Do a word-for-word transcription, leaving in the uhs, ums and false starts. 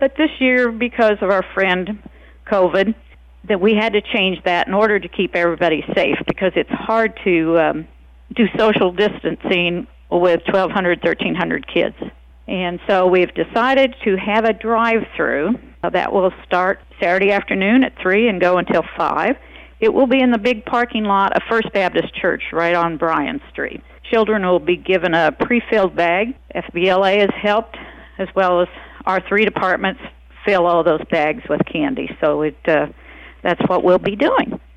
But this year, because of our friend COVID, that we had to change that in order to keep everybody safe, because it's hard to um, do social distancing with twelve hundred, thirteen hundred kids. And so we've decided to have a drive-through that will start Saturday afternoon at three and go until five. It will be in the big parking lot of First Baptist Church right on Bryan Street. Children will be given a pre-filled bag. F B L A has helped, as well as our three departments fill all those bags with candy. So it uh, that's what we'll be doing.